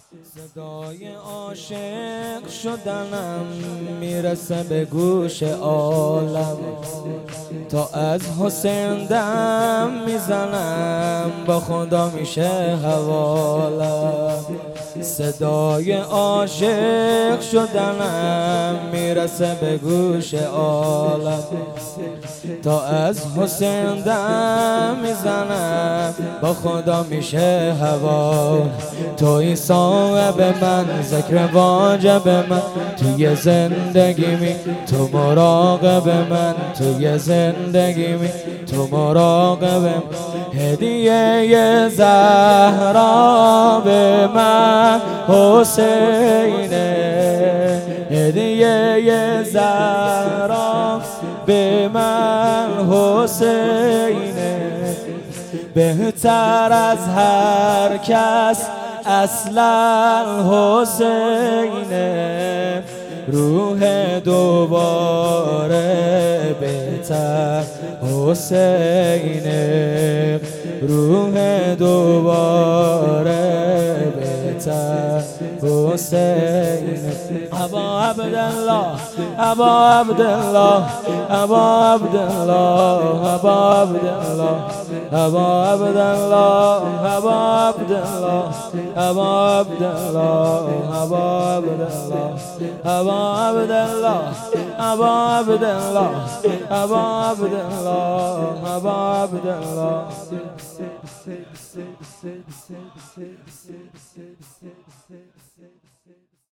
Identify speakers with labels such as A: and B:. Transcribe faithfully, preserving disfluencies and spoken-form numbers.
A: صدای عاشق شدنم میرسه به گوش عالم، تا از حسین دم میزنم با خدا میشه حوالم. صدای عاشق شدنم میرسه به گوش عالم، تا از حسین دم میزنم با خدا میشه حوالم. توی صاحب من، ذکر واجب من توی زندگی می، تو مراقب من توی زندگی می، تو مراقب من. هدیه زهرا به من حسینه، هدیه زهرا به من حسینه. بهتر از هر کس اصلا حسینه، روح دوباره بهتر حسینه، روح دوباره بهتر حسینه. ابا عبدالله ابا عبدالله ابا عبدالله ابا عبدالله ابا عبدالله ابا عبدالله ابا عبدالله ابا عبدالله ابا عبدالله ابا عبدالله ابا عبدالله ابا عبدالله.